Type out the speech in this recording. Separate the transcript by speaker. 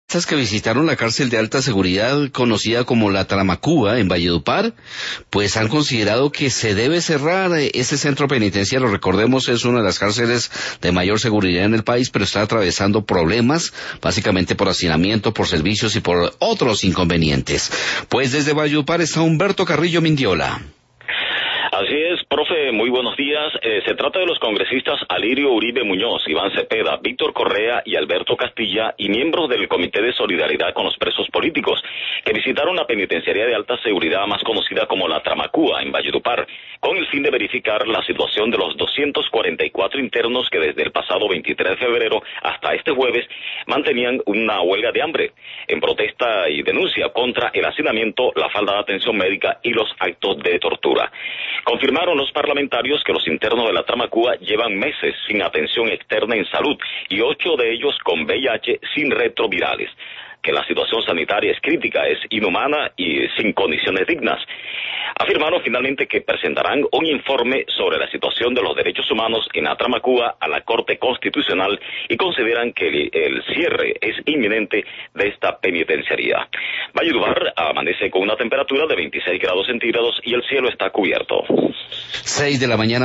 Speaker 1: Que visitaron la cárcel de alta seguridad conocida como la Tramacúa en Valledupar, pues han considerado que se debe cerrar este centro penitenciario. Recordemos, es una de las cárceles de mayor seguridad en el país, pero está atravesando problemas, básicamente por hacinamiento, por servicios y por otros inconvenientes. Pues desde Valledupar está Humberto Carrillo Mindiola.
Speaker 2: Así es, profe, muy buenos días. Se trata de los congresistas Alirio Uribe Muñoz, Iván Cepeda, Víctor Correa y Alberto Castilla, y miembros del Comité de Solidaridad con los Presos Políticos, que visitaron la penitenciaría de alta seguridad más conocida como la Tramacúa, en Valledupar, con el fin de verificar la situación de los 244 internos que desde el pasado 23 de febrero hasta este jueves mantenían una huelga de hambre, en protesta y denuncia contra el hacinamiento, la falta de atención médica y los actos de tortura. Confirmaron los parlamentarios que los internos de la Tramacúa llevan meses sin atención externa en salud y 8 de ellos con VIH sin retrovirales, que la situación sanitaria es crítica, es inhumana y sin condiciones dignas. Afirmaron finalmente que presentarán un informe sobre la situación de los derechos humanos en la Tramacúa a la Corte Constitucional y consideran que el cierre es inminente de esta penitenciaría. Valledupar amanece con una temperatura de 26 grados centígrados y el cielo está cubierto.
Speaker 1: 6 de la mañana.